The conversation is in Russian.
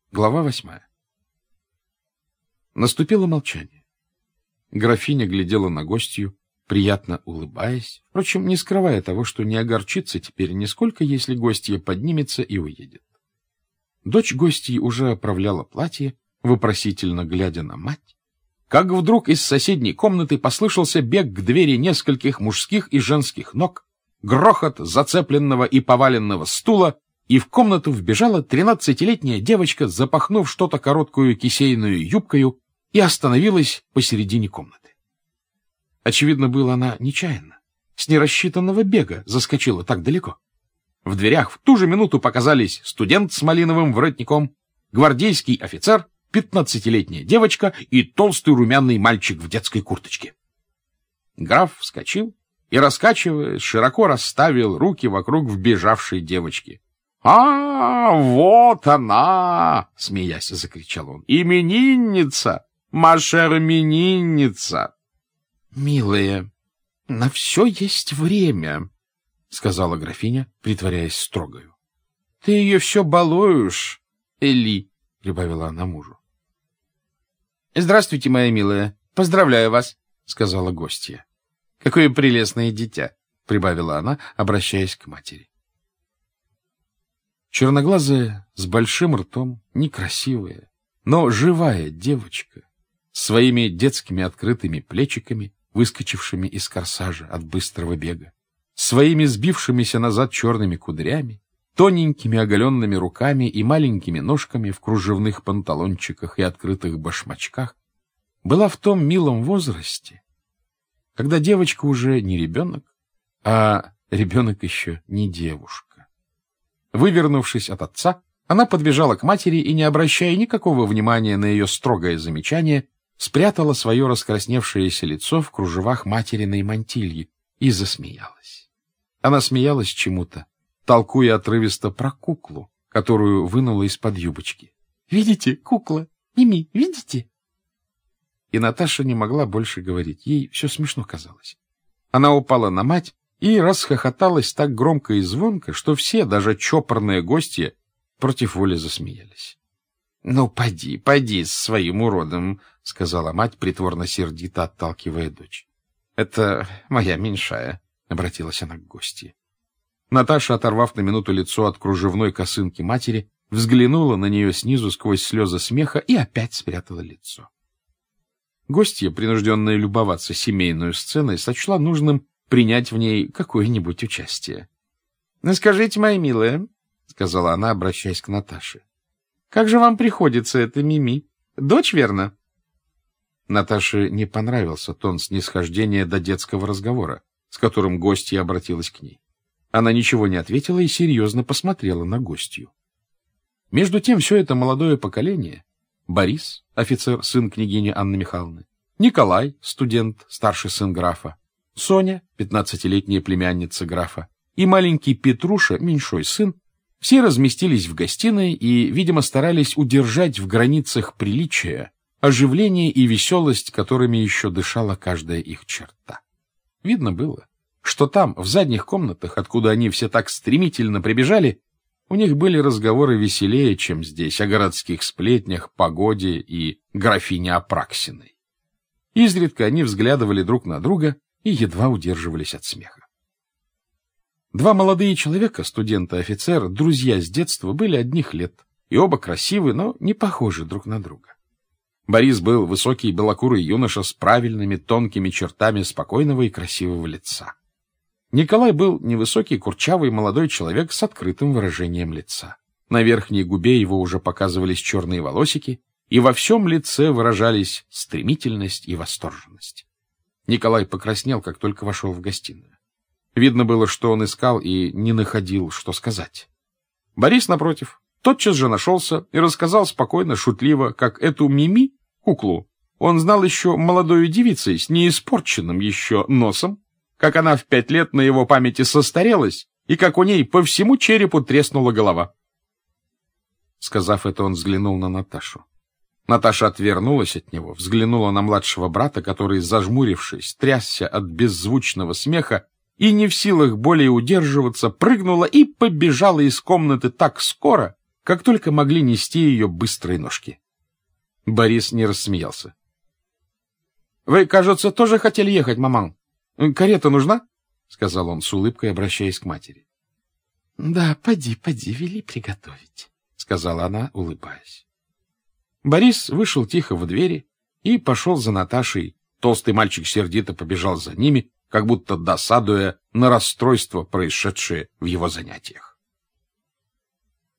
Глава 8. Наступило молчание. Графиня глядела на гостью, приятно улыбаясь, впрочем, не скрывая того, что не огорчится теперь нисколько, если гостья поднимется и уедет. Дочь гостьи уже оправляла платье, вопросительно глядя на мать, как вдруг из соседней комнаты послышался бег к двери нескольких мужских и женских ног, грохот зацепленного и поваленного стула, и в комнату вбежала 13-летняя девочка, запахнув что-то короткую кисейную юбкою, и остановилась посередине комнаты. Очевидно, было она нечаянно, с нерассчитанного бега заскочила так далеко. В дверях в ту же минуту показались студент с малиновым воротником, гвардейский офицер, 15-летняя девочка и толстый румяный мальчик в детской курточке. Граф вскочил и, раскачиваясь, широко расставил руки вокруг вбежавшей девочки. — вот она! — смеясь, закричал он. — Именинница! Машер именинница! — Милая, на все есть время, — сказала графиня, притворяясь строгою. — Ты ее все балуешь, Эли, — прибавила она мужу. — Здравствуйте, моя милая, поздравляю вас, — сказала гостья. — Какое прелестное дитя, — прибавила она, обращаясь к матери. Черноглазая, с большим ртом, некрасивая, но живая девочка, с своими детскими открытыми плечиками, выскочившими из корсажа от быстрого бега, своими сбившимися назад черными кудрями, тоненькими оголенными руками и маленькими ножками в кружевных панталончиках и открытых башмачках, была в том милом возрасте, когда девочка уже не ребенок, а ребенок еще не девушка. Вывернувшись от отца, она подбежала к матери и, не обращая никакого внимания на ее строгое замечание, спрятала свое раскрасневшееся лицо в кружевах материной мантильи и засмеялась. Она смеялась чему-то, толкуя отрывисто про куклу, которую вынула из-под юбочки. — Видите, кукла? Мими, видите? И Наташа не могла больше говорить, ей все смешно казалось. Она упала на мать и расхохоталась так громко и звонко, что все, даже чопорные гости, против воли засмеялись. — Ну, поди с своим уродом, — сказала мать, притворно-сердито отталкивая дочь. — Это моя меньшая, — обратилась она к гостье. Наташа, оторвав на минуту лицо от кружевной косынки матери, взглянула на нее снизу сквозь слезы смеха и опять спрятала лицо. Гостья, принужденная любоваться семейной сценой, сочла нужным принять в ней какое-нибудь участие. — Ну, скажите, моя милая, — сказала она, обращаясь к Наташе, — как же вам приходится эта Мими? Дочь, верно? Наташе не понравился тон снисхождения до детского разговора, с которым гостья обратилась к ней. Она ничего не ответила и серьезно посмотрела на гостью. Между тем все это молодое поколение — Борис, офицер, сын княгини Анны Михайловны, Николай, студент, старший сын графа, Соня, 15-летняя племянница графа, и маленький Петруша, меньшой сын, все разместились в гостиной и, видимо, старались удержать в границах приличия оживление и веселость, которыми еще дышала каждая их черта. Видно было, что там, в задних комнатах, откуда они все так стремительно прибежали, у них были разговоры веселее, чем здесь, о городских сплетнях, погоде и графине Апраксиной. Изредка они взглядывали друг на друга и едва удерживались от смеха. Два молодые человека, студент и офицер, друзья с детства, были одних лет, и оба красивы, но не похожи друг на друга. Борис был высокий белокурый юноша с правильными тонкими чертами спокойного и красивого лица. Николай был невысокий, курчавый молодой человек с открытым выражением лица. На верхней губе его уже показывались черные волосики, и во всем лице выражались стремительность и восторженность. Николай покраснел, как только вошел в гостиную. Видно было, что он искал и не находил, что сказать. Борис, напротив, тотчас же нашелся и рассказал спокойно, шутливо, как эту Мими, куклу, он знал еще молодой девицей с неиспорченным еще носом, как она в 5 лет на его памяти состарелась и как у ней по всему черепу треснула голова. Сказав это, он взглянул на Наташу. Наташа отвернулась от него, взглянула на младшего брата, который, зажмурившись, трясся от беззвучного смеха и, не в силах более удерживаться, прыгнула и побежала из комнаты так скоро, как только могли нести ее быстрые ножки. Борис не рассмеялся. — Вы, кажется, тоже хотели ехать, маман? Карета нужна? — сказал он с улыбкой, обращаясь к матери. — Да, поди, вели приготовить, — сказала она, улыбаясь. Борис вышел тихо в двери и пошел за Наташей. Толстый мальчик сердито побежал за ними, как будто досадуя на расстройство, происшедшее в его занятиях.